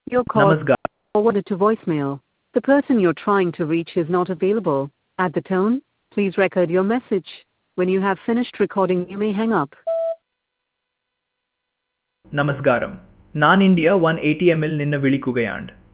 Your call नमस्कार. forwarded to voicemail. The person you're trying to reach is not available. At the tone, please record your message. When you have finished recording, you may hang up. ನಮಸ್ಕಾರಂ. ನಾನು India 180 ml ನಿನ್ನ ವಿಳಿಕುಗಯಾಂಡ್.